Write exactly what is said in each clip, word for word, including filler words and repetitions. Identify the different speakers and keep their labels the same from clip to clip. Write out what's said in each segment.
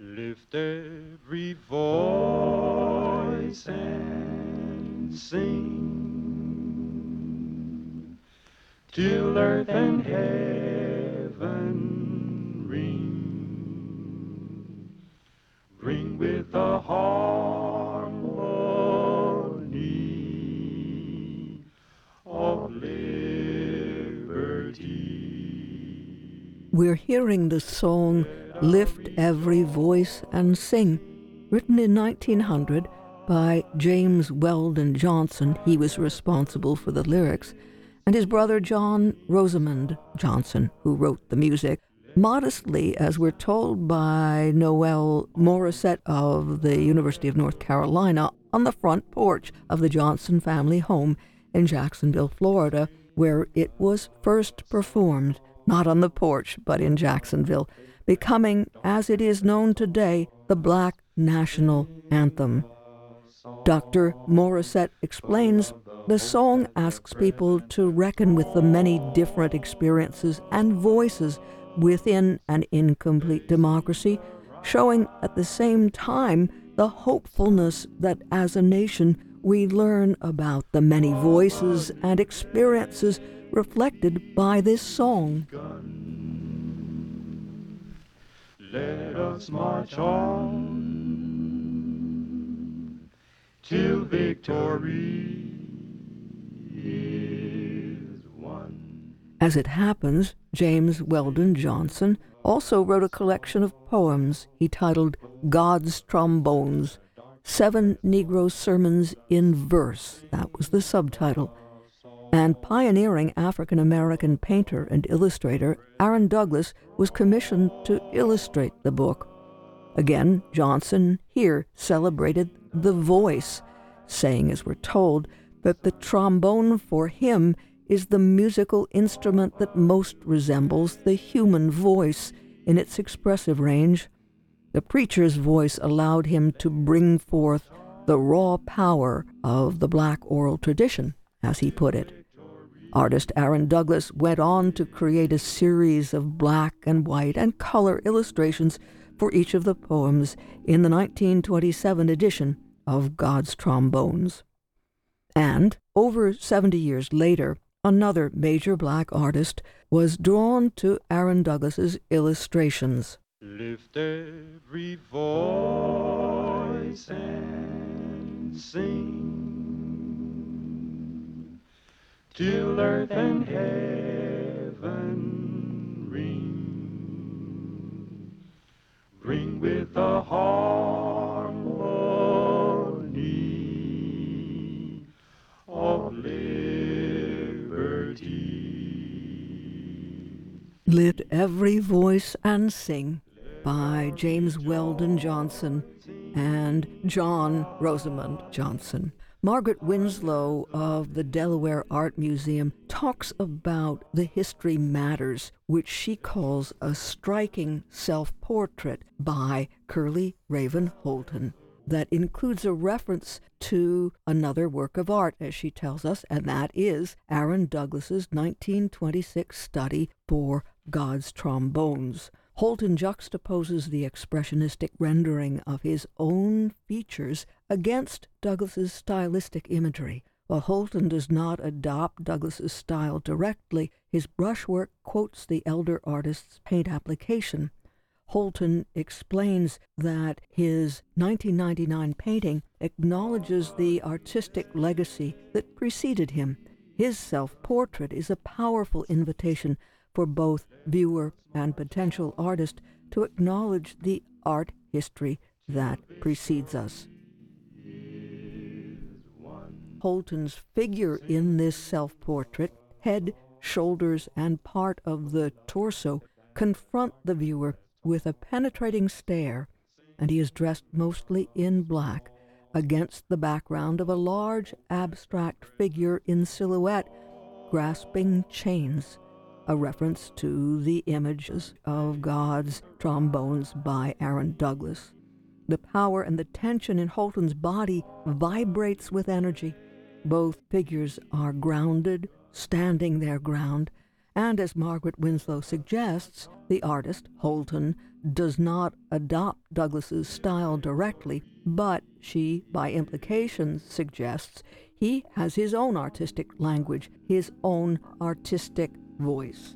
Speaker 1: Lift every voice and sing till earth and heaven ring. Ring with the harmony of liberty.
Speaker 2: We're hearing the song Lift Every Voice and Sing, written in nineteen hundred by James Weldon Johnson. He was responsible for the lyrics, and his brother John Rosamond Johnson, who wrote the music. Modestly, as we're told by Noel Morissette of the University of North Carolina, on the front porch of the Johnson family home in Jacksonville, Florida, where it was first performed, not on the porch, but in Jacksonville, becoming, as it is known today, the Black National Anthem. Doctor Morissette explains the song asks people to reckon with the many different experiences and voices within an incomplete democracy, showing at the same time the hopefulness that as a nation we learn about the many voices and experiences reflected by this song.
Speaker 1: Let us march on till victory is won.
Speaker 2: As it happens, James Weldon Johnson also wrote a collection of poems he titled God's Trombones, Seven Negro Sermons in Verse. That was the subtitle. And pioneering African-American painter and illustrator Aaron Douglas was commissioned to illustrate the book. Again, Johnson here celebrated the voice, saying, as we're told, that the trombone for him is the musical instrument that most resembles the human voice in its expressive range. The preacher's voice allowed him to bring forth the raw power of the black oral tradition, as he put it. Artist Aaron Douglas went on to create a series of black and white and color illustrations for each of the poems in the nineteen twenty-seven edition of God's Trombones. And over seventy years later, another major black artist was drawn to Aaron Douglas's illustrations.
Speaker 1: Lift every voice and sing till earth and heaven ring. Ring with the harmony of liberty.
Speaker 2: Lift Every Voice and Sing by James Weldon Johnson and John Rosamond Johnson. Margaret Winslow of the Delaware Art Museum talks about the History Matters, which she calls a striking self-portrait by Curly Raven Holton that includes a reference to another work of art, as she tells us, and that is Aaron Douglas's nineteen twenty-six study for God's Trombones. Holton juxtaposes the expressionistic rendering of his own features against Douglas's stylistic imagery. While Holton does not adopt Douglas's style directly, his brushwork quotes the elder artist's paint application. Holton explains that his nineteen ninety-nine painting acknowledges the artistic legacy that preceded him. His self-portrait is a powerful invitation for both viewer and potential artist to acknowledge the art history that precedes us. Holton's figure in this self-portrait, head, shoulders, and part of the torso, confront the viewer with a penetrating stare, and he is dressed mostly in black against the background of a large abstract figure in silhouette grasping chains, a reference to the images of God's Trombones by Aaron Douglas. The power and the tension in Holton's body vibrates with energy. Both figures are grounded, standing their ground, And as Margaret Winslow suggests, the artist, Holton, does not adopt Douglas's style directly, but she, by implication, suggests he has his own artistic language, his own artistic voice.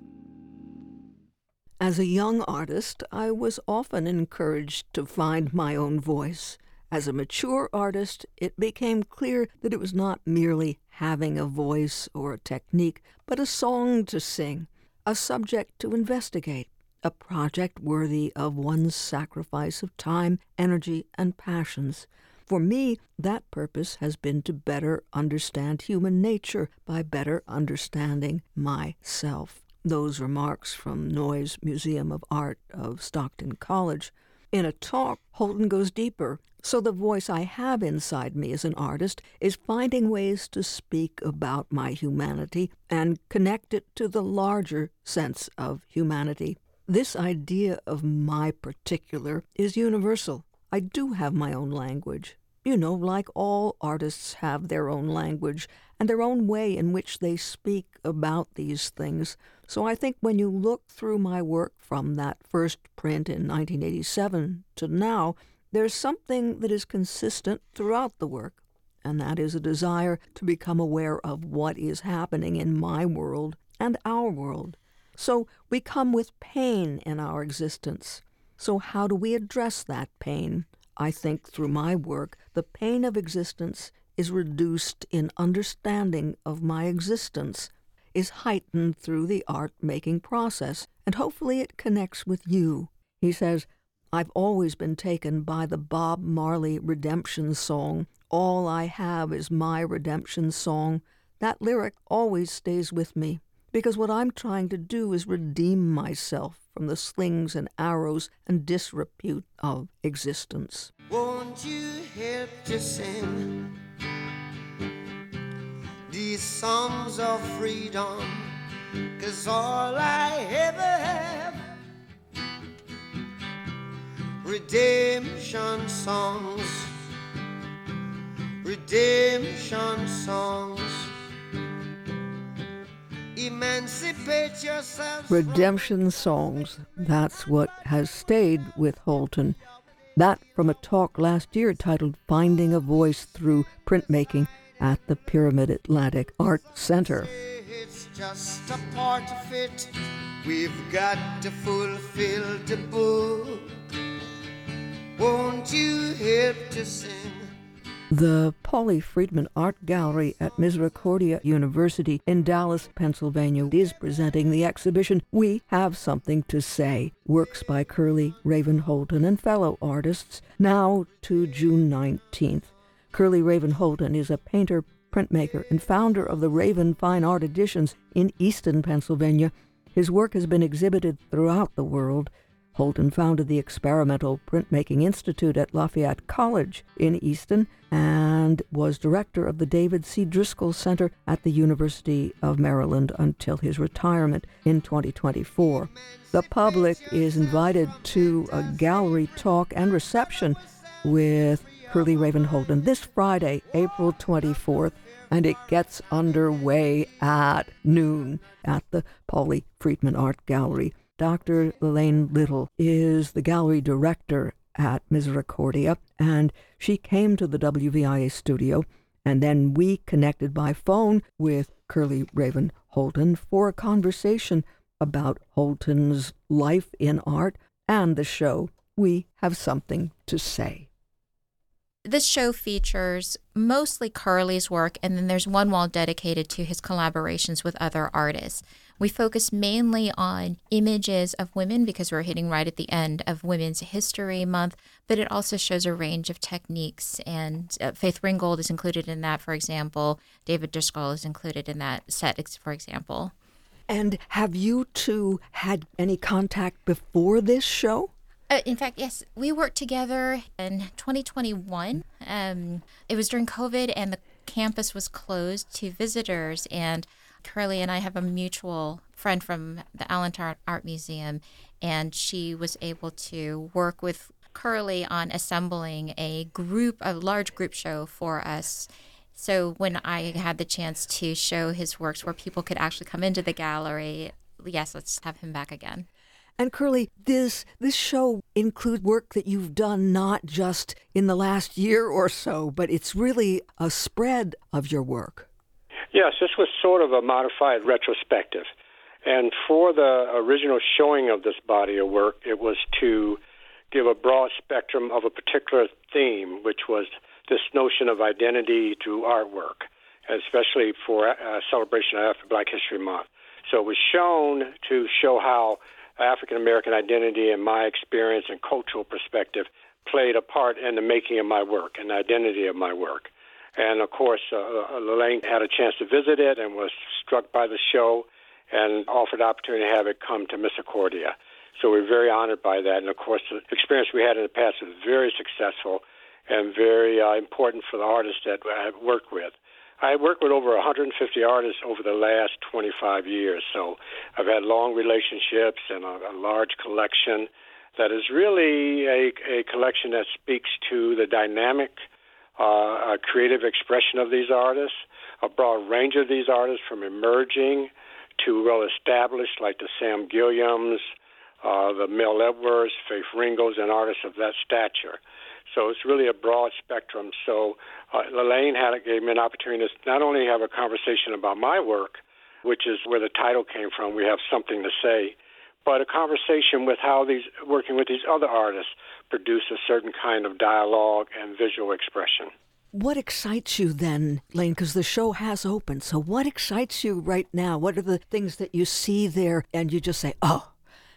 Speaker 2: As a young artist, I was often encouraged to find my own voice. As a mature artist, it became clear that it was not merely having a voice or a technique, but a song to sing, a subject to investigate, a project worthy of one's sacrifice of time, energy, and passions. For me, that purpose has been to better understand human nature by better understanding myself. Those remarks from Noyes Museum of Art of Stockton College. In a talk, Holton goes deeper, so the voice I have inside me as an artist is finding ways to speak about my humanity and connect it to the larger sense of humanity. This idea of my particular is universal. I do have my own language. You know, like all artists have their own language and their own way in which they speak about these things. So I think when you look through my work from that first print in nineteen eighty-seven to now, there's something that is consistent throughout the work, and that is a desire to become aware of what is happening in my world and our world. So we come with pain in our existence. So how do we address that pain? I think through my work, the pain of existence is reduced in understanding of my existence, is heightened through the art-making process, and hopefully it connects with you. He says, I've always been taken by the Bob Marley redemption song, "All I Have Is My Redemption Song." That lyric always stays with me, because what I'm trying to do is redeem myself from the slings and arrows and disrepute of existence.
Speaker 3: Won't you help to sing these songs of freedom? 'Cause all I ever have, redemption songs, redemption songs. Emancipate yourself.
Speaker 2: Redemption songs, that's what has stayed with Holton. That from a talk last year titled Finding a Voice Through Printmaking at the Pyramid Atlantic Art Center.
Speaker 3: It's just a part of it. We've got to fulfill the book. Won't you help to sing?
Speaker 2: The Pauly Friedman Art Gallery at Misericordia University in Dallas, Pennsylvania is presenting the exhibition We Have Something to Say, works by Curly Raven Holton and fellow artists, now to June nineteenth. Curly Raven Holton is a painter, printmaker, and founder of the Raven Fine Art Editions in Easton, Pennsylvania. His work has been exhibited throughout the world. Holton founded the Experimental Printmaking Institute at Lafayette College in Easton and was director of the David C. Driscoll Center at the University of Maryland until his retirement in twenty twenty-four. The public is invited to a gallery talk and reception with Curly Raven Holton this Friday, April twenty-fourth, and it gets underway at noon at the Pauly Friedman Art Gallery. Doctor Elaine Little is the gallery director at Misericordia, and she came to the W V I A studio, and then we connected by phone with Curly Raven Holton for a conversation about Holton's life in art and the show We Have Something to Say.
Speaker 4: This show features mostly Curly's work, and then there's one wall dedicated to his collaborations with other artists. We focus mainly on images of women because we're hitting right at the end of Women's History Month, but it also shows a range of techniques, and uh, Faith Ringgold is included in that, for example. David Driscoll is included in that set, for example.
Speaker 2: And have you two had any contact before this show?
Speaker 4: Uh, in fact, yes, we worked together in twenty twenty-one. Um, it was during COVID, and the campus was closed to visitors, and Curly and I have a mutual friend from the Allentown Art Museum, and she was able to work with Curly on assembling a group, a large group show for us. So when I had the chance to show his works where people could actually come into the gallery, yes, let's have him back again.
Speaker 2: And Curly, this this show includes work that you've done not just in the last year or so, but it's really a spread of your work.
Speaker 5: Yes, this was sort of a modified retrospective. And for the original showing of this body of work, it was to give a broad spectrum of a particular theme, which was this notion of identity through artwork, especially for a celebration of Black History Month. So it was shown to show how African American identity and my experience and cultural perspective played a part in the making of my work and the identity of my work. And of course, uh, Lalaine had a chance to visit it and was struck by the show and offered the opportunity to have it come to Misericordia. So we're very honored by that. And of course, the experience we had in the past was very successful and very uh, important for the artists that I worked with. I worked with over one hundred fifty artists over the last twenty-five years, so I've had long relationships and a, a large collection that is really a, a collection that speaks to the dynamic uh, creative expression of these artists, a broad range of these artists from emerging to well-established like the Sam Gilliams, uh, the Mel Edwards, Faith Ringgold, and artists of that stature. So it's really a broad spectrum. So uh, Lalaine had gave me an opportunity to not only have a conversation about my work, which is where the title came from, we have something to say, but a conversation with how these working with these other artists produce a certain kind of dialogue and visual expression.
Speaker 2: What excites you then, Lane? Because the show has opened. So what excites you right now? What are the things that you see there and you just say, oh?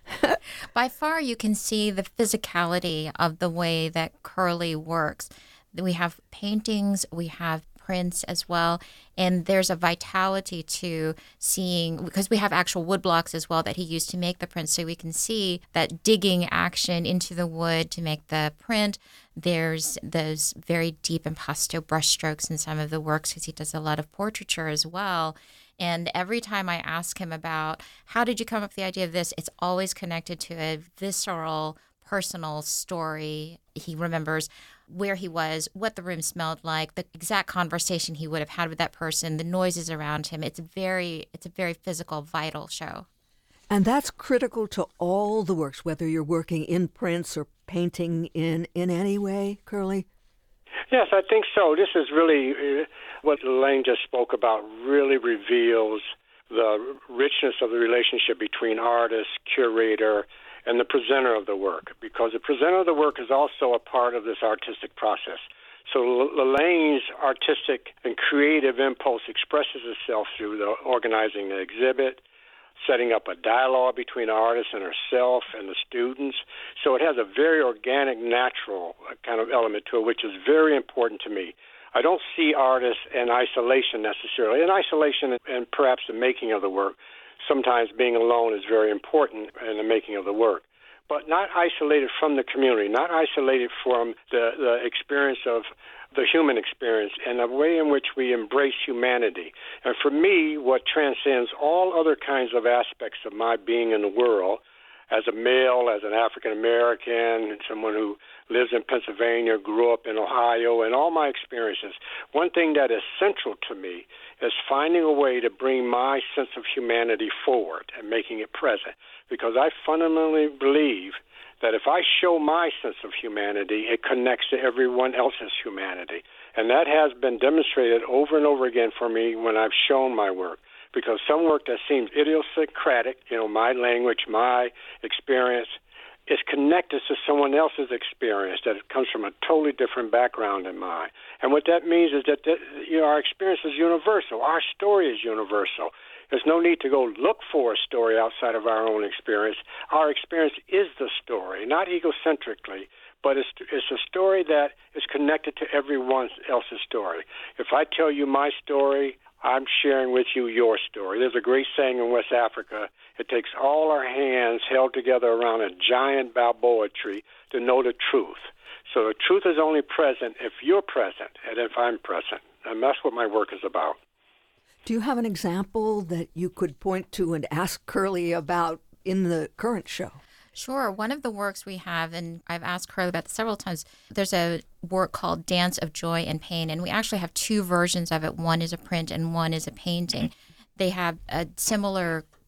Speaker 4: By far, you can see the physicality of the way that Curly works. We have paintings, we have prints as well, and there's a vitality to seeing, because we have actual wood blocks as well that he used to make the prints, so we can see that digging action into the wood to make the print. There's those very deep impasto brushstrokes in some of the works because he does a lot of portraiture as well. And every time I ask him about how did you come up with the idea of this, it's always connected to a visceral, personal story. He remembers where he was, what the room smelled like, the exact conversation he would have had with that person, the noises around him. It's very, it's a very physical, vital show.
Speaker 2: And that's critical to all the works, whether you're working in prints or painting in, in any way, Curly?
Speaker 5: Yes, I think so. This is really uh, what Lalaine just spoke about, really reveals the richness of the relationship between artist, curator, and the presenter of the work, because the presenter of the work is also a part of this artistic process. So Lalaine's artistic and creative impulse expresses itself through the organizing the exhibit, setting up a dialogue between the artist and herself and the students. So it has a very organic, natural kind of element to it, which is very important to me. I don't see artists in isolation necessarily. In isolation and perhaps the making of the work, sometimes being alone is very important in the making of the work, but not isolated from the community, not isolated from the, the experience of the human experience and the way in which we embrace humanity. And for me, what transcends all other kinds of aspects of my being in the world, as a male, as an African American, someone who lives in Pennsylvania, grew up in Ohio, and all my experiences, one thing that is central to me is finding a way to bring my sense of humanity forward and making it present. Because I fundamentally believe that if I show my sense of humanity, it connects to everyone else's humanity. And that has been demonstrated over and over again for me when I've shown my work. Because some work that seems idiosyncratic, you know, my language, my experience, is connected to someone else's experience that comes from a totally different background than mine. And what that means is that, that you know, our experience is universal. Our story is universal. There's no need to go look for a story outside of our own experience. Our experience is the story, not egocentrically, but it's, it's a story that is connected to everyone else's story. If I tell you my story, I'm sharing with you your story. There's a great saying in West Africa, it takes all our hands held together around a giant Balboa tree to know the truth. So the truth is only present if you're present and if I'm present. And that's what my work is about.
Speaker 2: Do you have an example that you could point to and ask Curly about in the current show?
Speaker 4: Sure. One of the works we have, and I've asked Curly about this several times, there's a work called Dance of Joy and Pain, and we actually have two versions of it. One is a print and one is a painting. They have a similar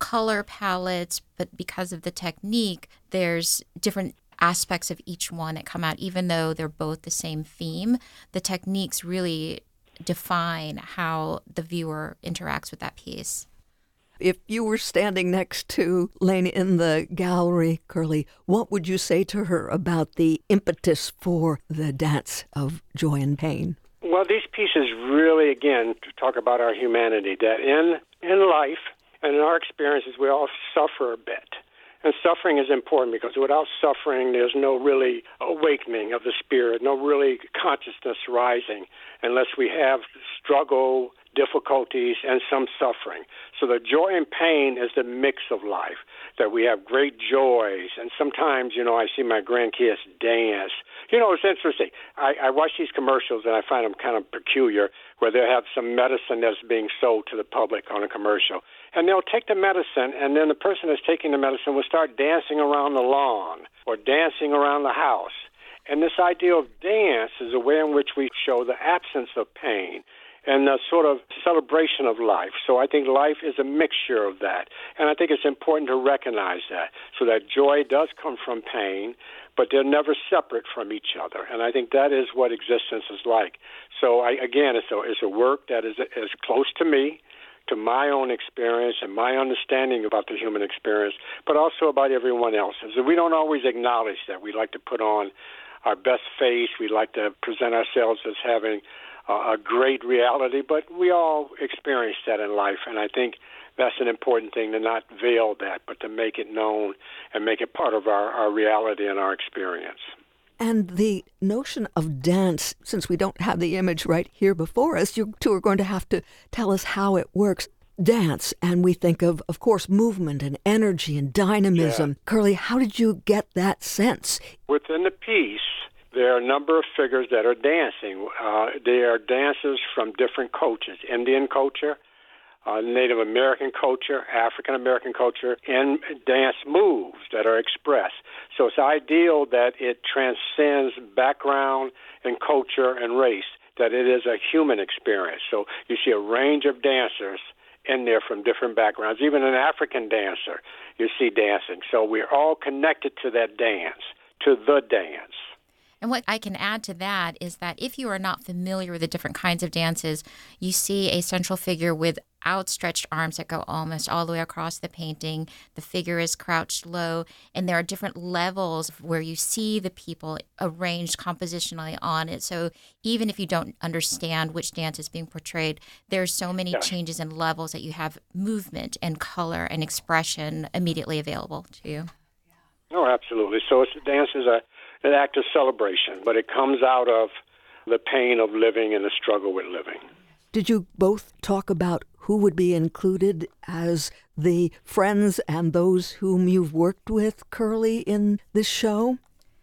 Speaker 4: color palettes, but because of the technique, there's different aspects of each one that come out. Even though they're both the same theme, the techniques really define how the viewer interacts with that piece.
Speaker 2: If you were standing next to Lane in the gallery, Curly, what would you say to her about the impetus for the dance of joy and pain?
Speaker 5: Well, these pieces really, again, to talk about our humanity, that in, in life and in our experiences, we all suffer a bit. And suffering is important because without suffering, there's no really awakening of the spirit, no really consciousness rising unless we have struggle, difficulties, and some suffering. So the joy and pain is the mix of life, that we have great joys. And sometimes, you know, I see my grandkids dance. You know, it's interesting. I, I watch these commercials, and I find them kind of peculiar, where they'll have some medicine that's being sold to the public on a commercial. And they'll take the medicine, and then the person that's taking the medicine will start dancing around the lawn or dancing around the house. And this idea of dance is a way in which we show the absence of pain and the sort of celebration of life. So I think life is a mixture of that. And I think it's important to recognize that, so that joy does come from pain, but they're never separate from each other. And I think that is what existence is like. So I, again, it's a, it's a work that is, is close to me, to my own experience and my understanding about the human experience, but also about everyone else's. And we don't always acknowledge that. We like to put on our best face. We like to present ourselves as having uh, a great reality, but we all experience that in life. And I think that's an important thing, to not veil that, but to make it known and make it part of our, our reality and our experience.
Speaker 2: And the notion of dance, since we don't have the image right here before us, you two are going to have to tell us how it works. Dance, and we think of, of course, movement and energy and dynamism. Yeah. Curly, how did you get that sense?
Speaker 5: Within the piece, there are a number of figures that are dancing. Uh, they are dancers from different cultures: Indian culture, uh, Native American culture, African American culture, and dance moves that are expressed. So it's ideal that it transcends background and culture and race, that it is a human experience. So you see a range of dancers in there from different backgrounds. Even an African dancer you see dancing. So we're all connected to that dance, to the dance.
Speaker 4: And what I can add to that is that if you are not familiar with the different kinds of dances, you see a central figure with outstretched arms that go almost all the way across the painting. The figure is crouched low, and there are different levels where you see the people arranged compositionally on it. So even if you don't understand which dance is being portrayed, there's so many yeah. changes and levels that you have movement and color and expression immediately available to you.
Speaker 5: Oh, absolutely. So it's, dance is a an act of celebration, but it comes out of the pain of living and the struggle with living.
Speaker 2: Did you both talk about who would be included as the friends and those whom you've worked with, Curly, in this show?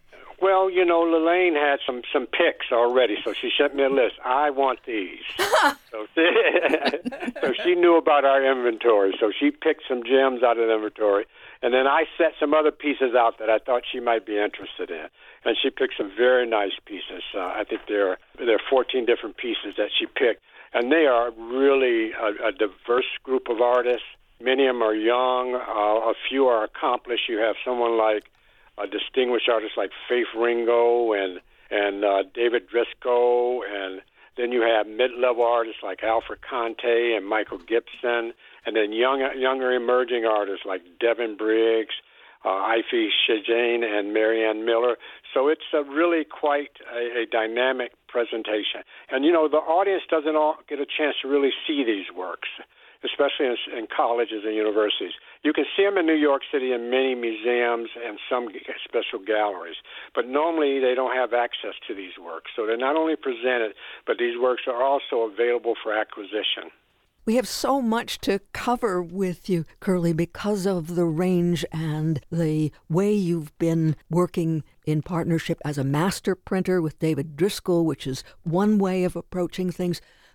Speaker 5: Well, you know, Lelaine had some, some picks already, so she sent me a list. I want these. so, she, so she knew about our inventory, so she picked some gems out of the inventory. And then I set some other pieces out that I thought she might be interested in. And she picked some very nice pieces. Uh, I think there are, there are fourteen different pieces that she picked. And they are really a, a diverse group of artists. Many of them are young. Uh, a few are accomplished. You have someone like a distinguished artist like Faith Ringo and, and uh, David Driscoll. And then you have mid-level artists like Alfred Conte and Michael Gibson. And then young, younger emerging artists like Devin Briggs, uh, Ify Shijane, and Marianne Miller. So it's a really quite a, a dynamic presentation. And, you know, the audience doesn't all get a chance to really see these works, especially in, in colleges and universities. You can see them in New York City in many museums and some special galleries, but normally they don't have access to these works. So they're not only presented, but these works are also available for acquisition.
Speaker 2: We have so much to cover with you, Curly, because of the range and the way you've been working in partnership as a master printer with David Driscoll, which is one way of approaching things,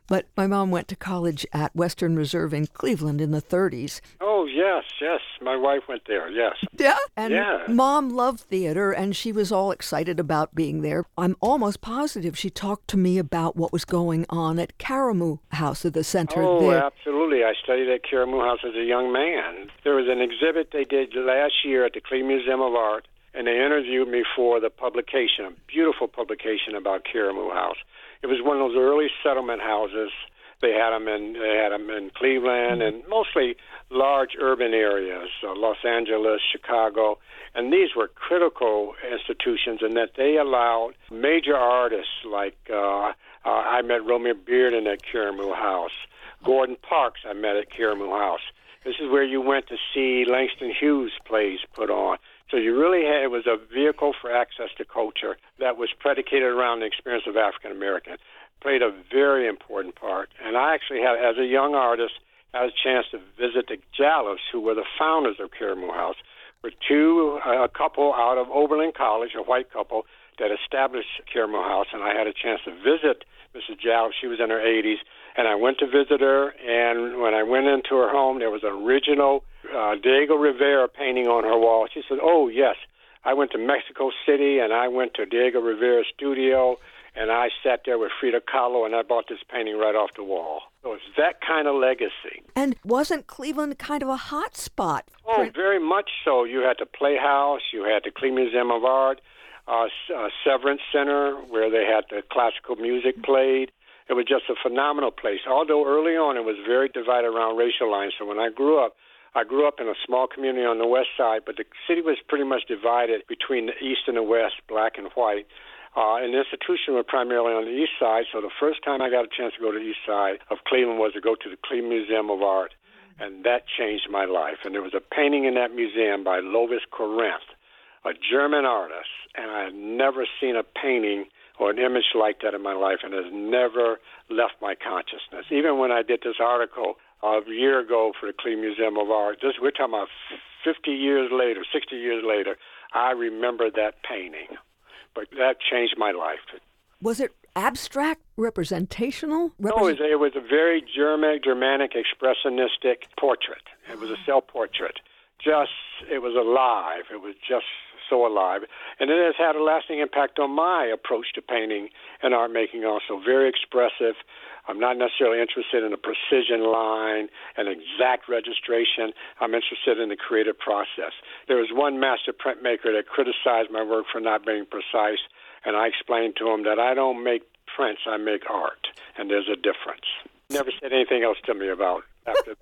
Speaker 2: but my mom went to college at Western Reserve in Cleveland in the thirties.
Speaker 5: Oh, yes, yes. My wife went there, yes.
Speaker 2: Yeah? And
Speaker 5: Yeah.
Speaker 2: Mom loved theater, and she was all excited about being there. I'm almost positive she talked to me about what was going on at Karamu House at the center
Speaker 5: Oh,
Speaker 2: there.
Speaker 5: absolutely. I studied at Karamu House as a young man. There was an exhibit they did last year at the Cleveland Museum of Art, and they interviewed me for the publication, a beautiful publication about Karamu House. It was one of those early settlement houses. They had them in they had them in Cleveland and mostly large urban areas, uh, Los Angeles, Chicago, and these were critical institutions in that they allowed major artists like uh, uh, I met Romeo Bearden at Karamu House, Gordon Parks I met at Karamu House. This is where you went to see Langston Hughes plays put on. So you really had, it was a vehicle for access to culture that was predicated around the experience of African American. Played a very important part. And I actually had, as a young artist, had a chance to visit the Jallows, who were the founders of Karamu House. Were two, a couple out of Oberlin College, a white couple, that established Karamu House, and I had a chance to visit Missus Jallows. She was in her eighties, and I went to visit her, and when I went into her home, there was an original uh, Diego Rivera painting on her wall. She said, oh, yes, I went to Mexico City, and I went to Diego Rivera's studio, and I sat there with Frida Kahlo, and I bought this painting right off the wall. So it's that kind of legacy.
Speaker 2: And wasn't Cleveland kind of a hot spot?
Speaker 5: Oh, very much so. You had the Playhouse, you had the Cleveland Museum of Art, uh, uh, Severance Center, where they had the classical music played. It was just a phenomenal place. Although early on it was very divided around racial lines. So when I grew up, I grew up in a small community on the west side, but the city was pretty much divided between the east and the west, black and white. Uh, and the institution was primarily on the east side, so the first time I got a chance to go to the east side of Cleveland was to go to the Cleveland Museum of Art, and that changed my life. And there was a painting in that museum by Lovis Corinth, a German artist, and I had never seen a painting or an image like that in my life, and it has never left my consciousness. Even when I did this article a year ago for the Cleveland Museum of Art, this, we're talking about fifty years later, sixty years later, I remember that painting. But that changed my life.
Speaker 2: Was it abstract, representational?
Speaker 5: No, it was, it was a very German, Germanic, expressionistic portrait. It was a self-portrait. Just, it was alive. It was just so alive. And it has had a lasting impact on my approach to painting and art making also. Very expressive. I'm not necessarily interested in a precision line, an exact registration. I'm interested in the creative process. There was one master printmaker that criticized my work for not being precise, and I explained to him that I don't make prints, I make art, and there's a difference. Never said anything else to me about after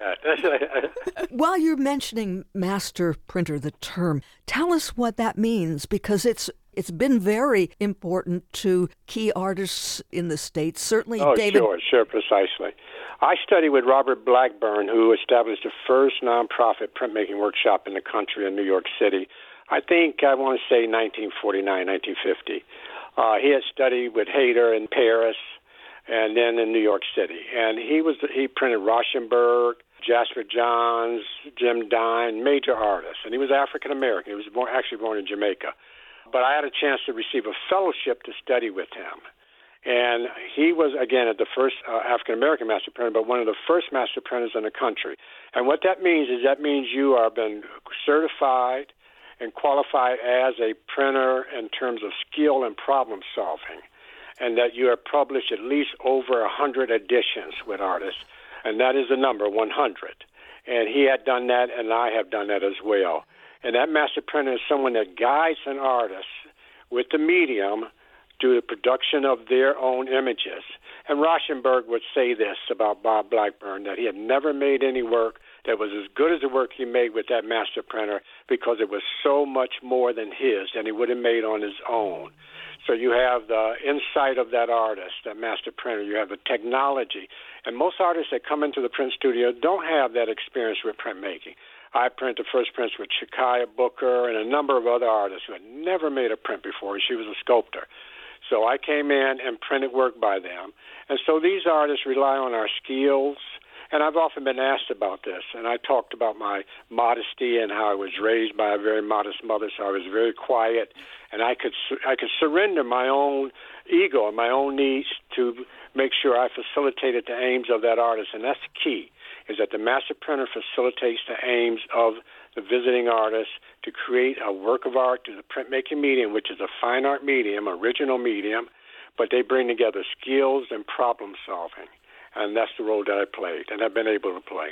Speaker 5: that.
Speaker 2: While you're mentioning master printer, the term, tell us what that means, because it's it's been very important to key artists in the States. Certainly,
Speaker 5: oh,
Speaker 2: David.
Speaker 5: sure, sure, precisely. I studied with Robert Blackburn, who established the first nonprofit printmaking workshop in the country in New York City. I think I want to say nineteen forty-nine, nineteen fifty. Uh, he had studied with Hayter in Paris, and then in New York City. And he was he printed Rauschenberg, Jasper Johns, Jim Dine, major artists. And he was African American. He was born, actually born in Jamaica. But I had a chance to receive a fellowship to study with him. And he was, again, the first uh, African American master printer, but one of the first master printers in the country. And what that means is that means you are been certified and qualified as a printer in terms of skill and problem solving, and that you have published at least over one hundred editions with artists, and that is the number, one hundred. And he had done that, and I have done that as well. And that master printer is someone that guides an artist with the medium to the production of their own images. And Rauschenberg would say this about Bob Blackburn, that he had never made any work that was as good as the work he made with that master printer because it was so much more than his than he would have made on his own. So you have the insight of that artist, that master printer. You have the technology. And most artists that come into the print studio don't have that experience with printmaking. I printed the first prints with Shakaya Booker and a number of other artists who had never made a print before. She was a sculptor. So I came in and printed work by them. And so these artists rely on our skills And I've often been asked about this, and I talked about my modesty and how I was raised by a very modest mother, so I was very quiet, and I could I could surrender my own ego and my own needs to make sure I facilitated the aims of that artist, and that's the key, is that the master printer facilitates the aims of the visiting artist to create a work of art through the printmaking medium, which is a fine art medium, original medium, but they bring together skills and problem solving. And that's the role that I played, and I've been able to play.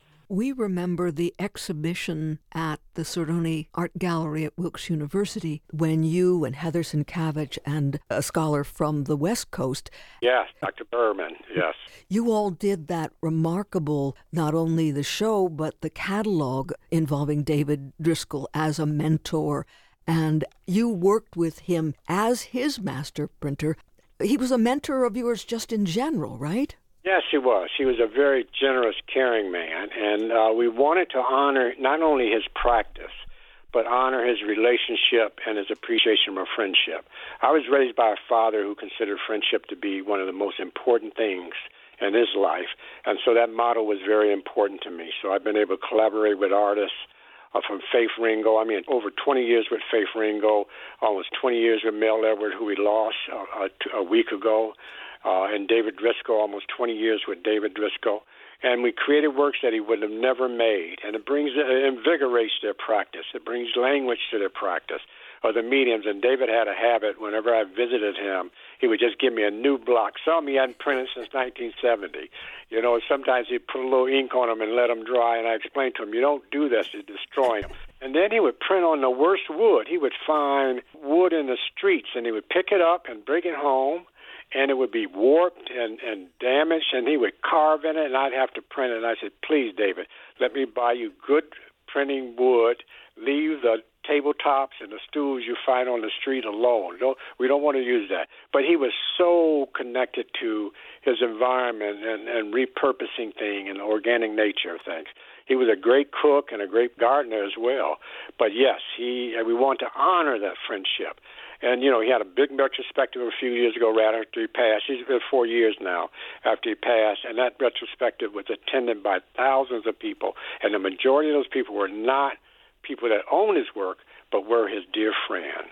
Speaker 2: We remember the exhibition at the Cerrone Art Gallery at Wilkes University when you and Heather Sienkiewicz and a scholar from the West Coast.
Speaker 5: Yes, Doctor Berman, yes.
Speaker 2: You all did that remarkable, not only the show, but the catalog involving David Driscoll as a mentor. And you worked with him as his master printer. He was a mentor of yours just in general, right?
Speaker 5: Yes, he was. He was a very generous, caring man, and uh, we wanted to honor not only his practice, but honor his relationship and his appreciation for friendship. I was raised by a father who considered friendship to be one of the most important things in his life, and so that motto was very important to me. So I've been able to collaborate with artists uh, from Faith Ringo. I mean, over twenty years with Faith Ringo, almost twenty years with Mel Edward, who we lost uh, a, a week ago. Uh, and David Driscoll, almost twenty years with David Driscoll. And we created works that he would have never made. And it brings, it invigorates their practice. It brings language to their practice of the mediums. And David had a habit, whenever I visited him, he would just give me a new block. Some he hadn't printed since nineteen seventy. You know, sometimes he'd put a little ink on them and let them dry. And I explained to him, you don't do this, you destroy them. And then he would print on the worst wood. He would find wood in the streets, and he would pick it up and bring it home. And it would be warped and, and damaged, and he would carve in it, and I'd have to print it. And I said, please, David, let me buy you good printing wood. Leave the tabletops and the stools you find on the street alone. Don't, we don't want to use that. But he was so connected to his environment and, and repurposing things and the organic nature of things. He was a great cook and a great gardener as well. But, yes, he we want to honor that friendship. And, you know, he had a big retrospective a few years ago right after he passed. He's been four years now after he passed, and that retrospective was attended by thousands of people. And the majority of those people were not people that own his work, but were his dear friends.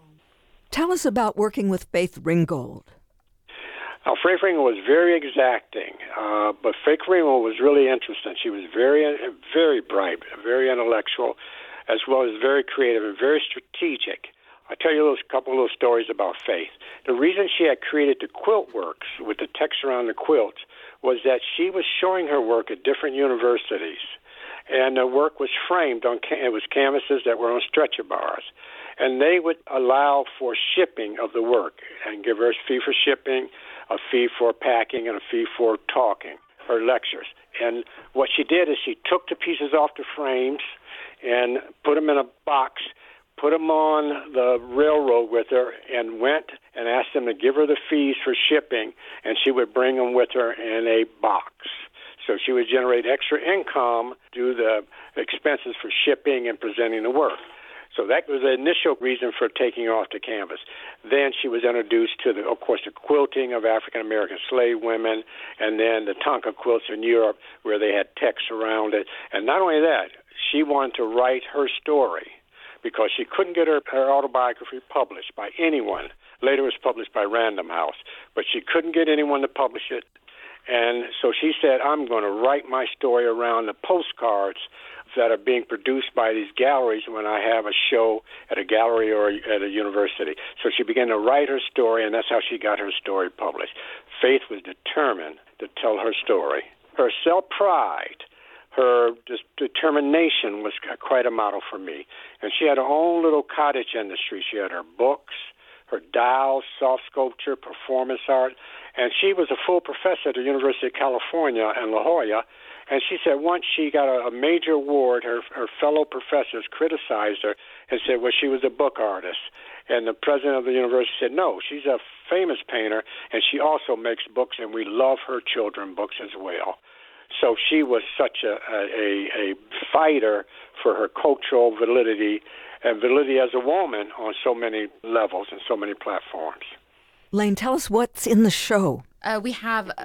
Speaker 2: Tell us about working with Faith Ringgold.
Speaker 5: Now, Faith Ringgold was very exacting, uh, but Faith Ringgold was really interesting. She was very, very bright, very intellectual, as well as very creative and very strategic. I'll tell you a little, couple of little stories about Faith. The reason she had created the quilt works with the text around the quilts was that she was showing her work at different universities, and the work was framed on, it was canvases that were on stretcher bars, and they would allow for shipping of the work and give her a fee for shipping, a fee for packing, and a fee for talking, her lectures. And what she did is she took the pieces off the frames and put them in a box, put them on the railroad with her, and went and asked them to give her the fees for shipping, and she would bring them with her in a box. So she would generate extra income due the expenses for shipping and presenting the work. So that was the initial reason for taking off the canvas. Then she was introduced to, the, of course, the quilting of African-American slave women, and then the Tonka quilts in Europe where they had text around it. And not only that, she wanted to write her story because she couldn't get her, her autobiography published by anyone. Later it was published by Random House, but she couldn't get anyone to publish it. And so she said, I'm going to write my story around the postcards that are being produced by these galleries when I have a show at a gallery or at a university. So she began to write her story, and that's how she got her story published. Faith was determined to tell her story. Her self-pride, her just determination was quite a model for me. And she had her own little cottage industry. She had her books, her dolls, soft sculpture, performance art. And she was a full professor at the University of California in La Jolla. And she said once she got a, a major award, her, her fellow professors criticized her and said, well, she was a book artist. And the president of the university said, no, she's a famous painter, and she also makes books, and we love her children's books as well. So she was such a, a, a fighter for her cultural validity and validity as a woman on so many levels and so many platforms.
Speaker 2: Lane, tell us what's in the show.
Speaker 4: Uh, we have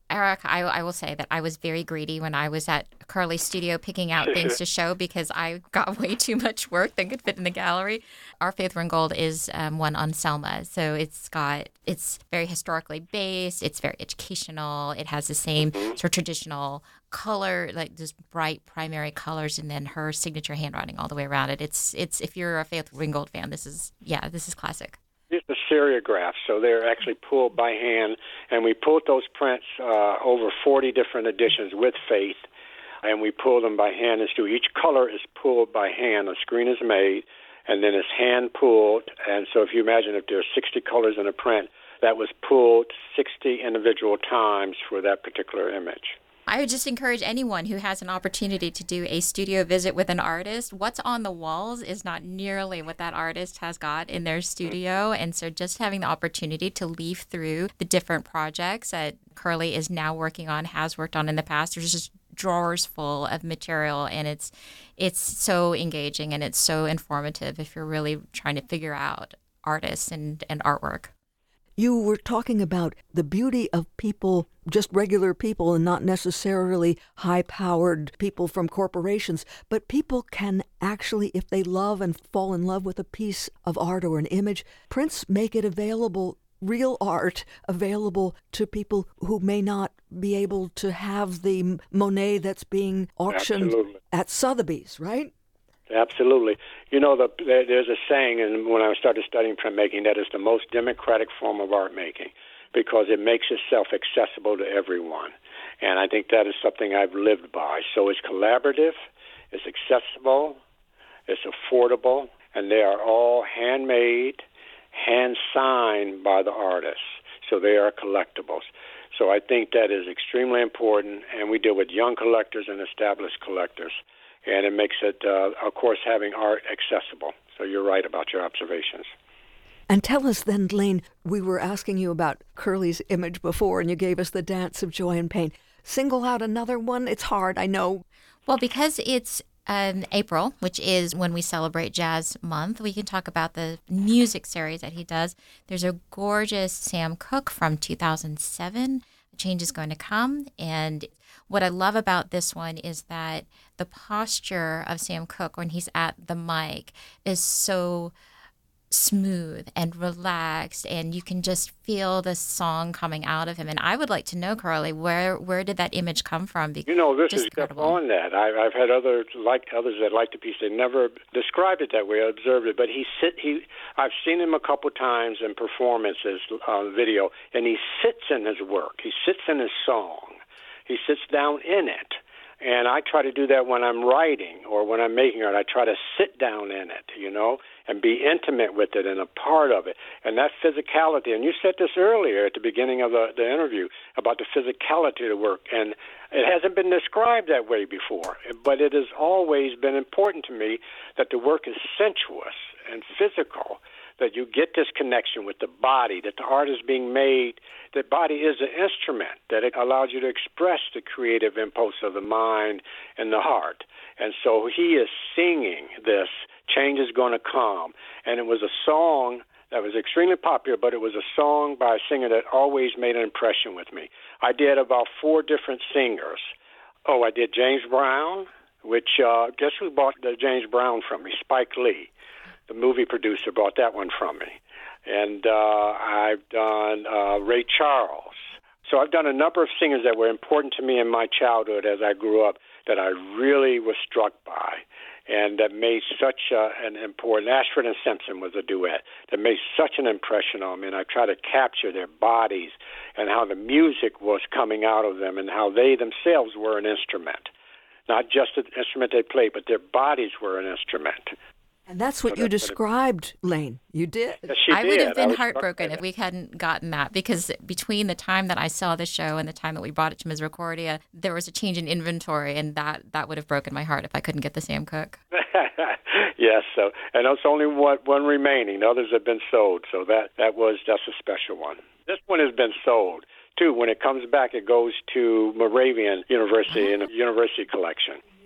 Speaker 4: Eric, I, I will say that I was very greedy when I was at Curly's studio picking out things to show because I got way too much work that could fit in the gallery. Our Faith Ringgold is um, one on Selma, so it's got it's very historically based. It's very educational. It has the same sort of traditional color, like just bright primary colors, and then her signature handwriting all the way around it. It's it's if you're a Faith Ringgold fan, this is yeah, this is classic.
Speaker 5: These are seriographs, so they're actually pulled by hand, and we pulled those prints uh, over forty different editions with Faith, and we pulled them by hand. And so each color is pulled by hand. A screen is made, and then it's hand pulled. And so if you imagine if there are sixty colors in a print, that was pulled sixty individual times for that particular image.
Speaker 4: I would just encourage anyone who has an opportunity to do a studio visit with an artist. What's on the walls is not nearly what that artist has got in their studio. And so just having the opportunity to leaf through the different projects that Curly is now working on, has worked on in the past, there's just drawers full of material, and it's it's so engaging and it's so informative if you're really trying to figure out artists and, and artwork.
Speaker 2: You were talking about the beauty of people, just regular people, and not necessarily high-powered people from corporations, but people can actually, if they love and fall in love with a piece of art or an image, prints make it available, real art available to people who may not be able to have the Monet that's being auctioned
Speaker 5: Absolutely.
Speaker 2: At Sotheby's, right?
Speaker 5: Absolutely. You know, the, there's a saying, and when I started studying printmaking, that is the most democratic form of art making because it makes itself accessible to everyone. And I think that is something I've lived by. So it's collaborative, it's accessible, it's affordable, and they are all handmade, hand-signed by the artists. So they are collectibles. So I think that is extremely important, and we deal with young collectors and established collectors. And it makes it, uh, of course, having art accessible. So you're right about your observations.
Speaker 2: And tell us then, Lane, we were asking you about Curly's image before, and you gave us the Dance of Joy and Pain. Single out another one? It's hard, I know.
Speaker 4: Well, because it's um, April, which is when we celebrate Jazz Month, we can talk about the music series that he does. There's a gorgeous Sam Cooke from two thousand seven, Change is Going to Come, and what I love about this one is that the posture of Sam Cooke when he's at the mic is so smooth and relaxed, and you can just feel the song coming out of him. And I would like to know, Curly, where where did that image come from? Because
Speaker 5: you know, this
Speaker 4: is
Speaker 5: step on that. I've, I've had others like others that like the piece. They never described it that way. I observed it, but he sit. He I've seen him a couple times in performances on video, and he sits in his work. He sits in his song. He sits down in it. And I try to do that when I'm writing or when I'm making art. I try to sit down in it, you know, and be intimate with it and a part of it. And that physicality, and you said this earlier at the beginning of the, the interview about the physicality of the work, and it hasn't been described that way before, but it has always been important to me that the work is sensuous and physical, that you get this connection with the body, that the art is being made, that body is an instrument, that it allows you to express the creative impulse of the mind and the heart. And so he is singing this, Change is Going to Come. And it was a song that was extremely popular, but it was a song by a singer that always made an impression with me. I did about four different singers. Oh, I did James Brown, which, uh, guess who bought the James Brown from me? Spike Lee. The movie producer brought that one from me. And uh, I've done uh, Ray Charles. So I've done a number of singers that were important to me in my childhood as I grew up that I really was struck by and that made such uh, an important, Ashford and Simpson was a duet, that made such an impression on me. And I try to capture their bodies and how the music was coming out of them and how they themselves were an instrument. Not just an instrument they played, but their bodies were an instrument.
Speaker 2: And that's what
Speaker 5: So
Speaker 2: you
Speaker 5: that's
Speaker 2: described, Lane. You did.
Speaker 5: Yes, she
Speaker 4: I
Speaker 5: did.
Speaker 4: would have
Speaker 5: I
Speaker 4: been
Speaker 5: was struck by
Speaker 4: heartbroken
Speaker 5: that.
Speaker 4: if we hadn't gotten that, because between the time that I saw the show and the time that we brought it to Misericordia, there was a change in inventory, and that, that would have broken my heart if I couldn't get the Sam Cooke.
Speaker 5: Yes, so and there's only one, one remaining. The others have been sold, so that, that was that's a special one. This one has been sold too. When it comes back, it goes to Moravian University in a university collection.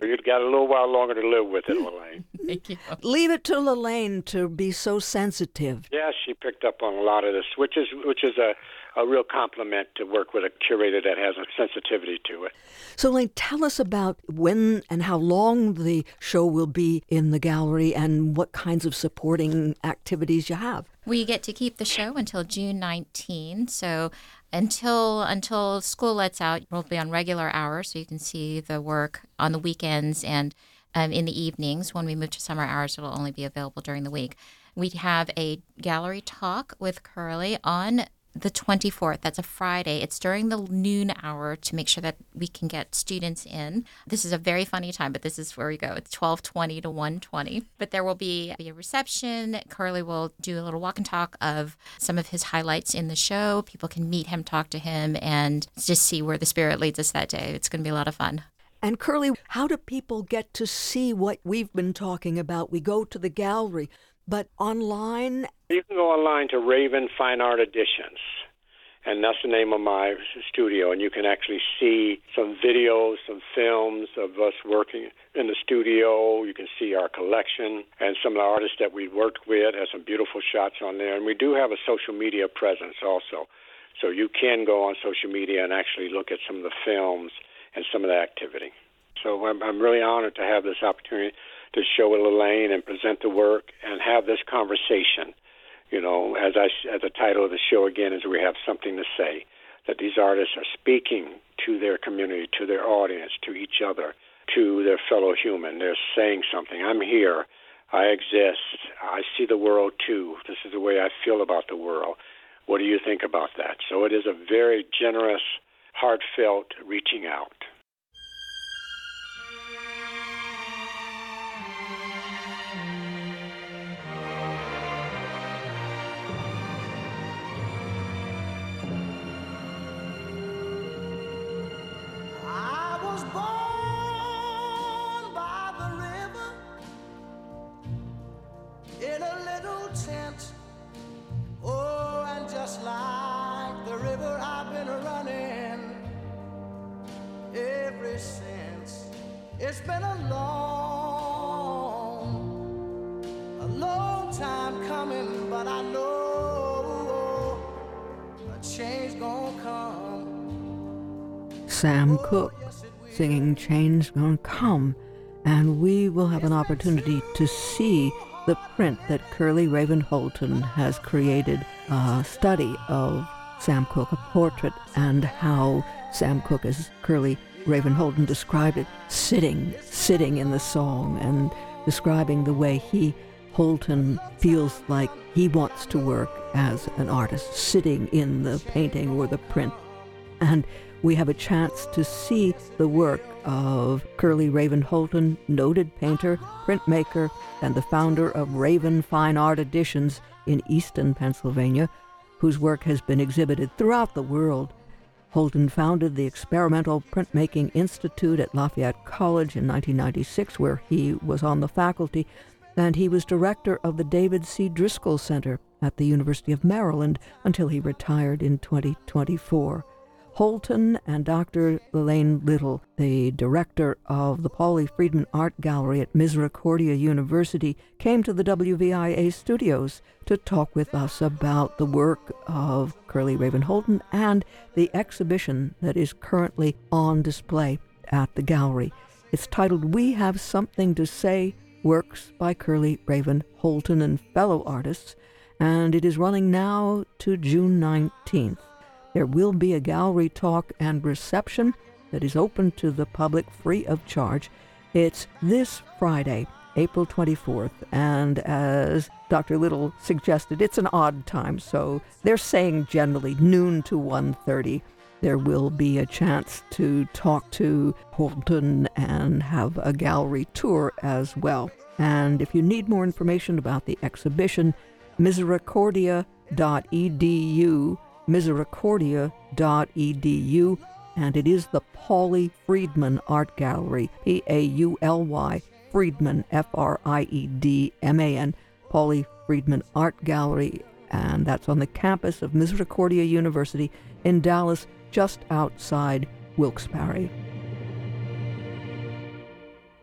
Speaker 5: You've got a little while longer to live with it, Lelaine.
Speaker 4: Thank you.
Speaker 2: Leave it to Lelaine to be so sensitive.
Speaker 5: Yeah, she picked up on a lot of this, which is which is a, a real compliment to work with a curator that has a sensitivity to it.
Speaker 2: So, Lelaine, tell us about when and how long the show will be in the gallery and what kinds of supporting activities you have.
Speaker 4: We get to keep the show until June nineteenth, so until until school lets out, we'll be on regular hours, so you can see the work on the weekends and um, in the evenings. When we move to summer hours, it'll only be available during the week. We have a gallery talk with Curly on the twenty-fourth. That's a Friday. It's during the noon hour to make sure that we can get students in. This is a very funny time, but this is where we go. It's twelve twenty to one twenty. But there will be a reception. Curly will do a little walk and talk of some of his highlights in the show. People can meet him, talk to him, and just see where the spirit leads us that day. It's going to be a lot of fun.
Speaker 2: And Curly, how do people get to see what we've been talking about? We go to the gallery, but online?
Speaker 5: You can go online to Raven Fine Art Editions, and that's the name of my studio, and you can actually see some videos, some films of us working in the studio. You can see our collection and some of the artists that we worked with. Have some beautiful shots on there, and we do have a social media presence also. So you can go on social media and actually look at some of the films and some of the activity. So I'm, I'm really honored to have this opportunity to show with Lelaine and present the work and have this conversation. You know, as I, as the title of the show again is, we have something to say, that these artists are speaking to their community, to their audience, to each other, to their fellow human. They're saying something. I'm here. I exist. I see the world too. This is the way I feel about the world. What do you think about that? So it is a very generous, heartfelt reaching out.
Speaker 3: In a little tent, oh, and just like the river I've been running ever since. It's been a long, a long time coming, but I know a change gonna come.
Speaker 2: Sam Cooke singing Change Gonna Come, and we will have an opportunity to see the print that Curly Raven Holton has created, a study of Sam Cooke, a portrait, and how Sam Cooke, as Curly Raven Holton described it, sitting, sitting in the song and describing the way he, Holton, feels like he wants to work as an artist, sitting in the painting or the print. And we have a chance to see the work of Curly Raven Holton, noted painter, printmaker, and the founder of Raven Fine Art Editions in Easton, Pennsylvania, whose work has been exhibited throughout the world. Holton founded the Experimental Printmaking Institute at Lafayette College in nineteen ninety-six, where he was on the faculty, and he was director of the David C. Driscoll Center at the University of Maryland until he retired in twenty twenty-four. Holton and Doctor Lelaine Little, the director of the Pauly Friedman Art Gallery at Misericordia University, came to the W V I A studios to talk with us about the work of Curly Raven Holton and the exhibition that is currently on display at the gallery. It's titled We Have Something to Say, Works by Curly Raven Holton and Fellow Artists, and it is running now to June nineteenth. There will be a gallery talk and reception that is open to the public free of charge. It's this Friday, April twenty-fourth, and as Doctor Little suggested, it's an odd time, so they're saying generally noon to one thirty. There will be a chance to talk to Holton and have a gallery tour as well. And if you need more information about the exhibition, misericordia dot e d u misericordia dot e d u, and it is the Pauly Friedman Art Gallery, P A U L Y, Friedman, F R I E D M A N, Pauly Friedman Art Gallery, and that's on the campus of Misericordia University in Dallas, just outside Wilkes-Barre.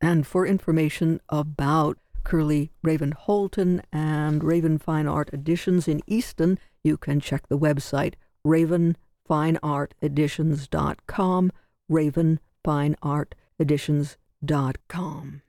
Speaker 2: And for information about Curly Raven Holton and Raven Fine Art Editions in Easton, you can check the website raven fine art editions dot com, raven fine art editions dot com.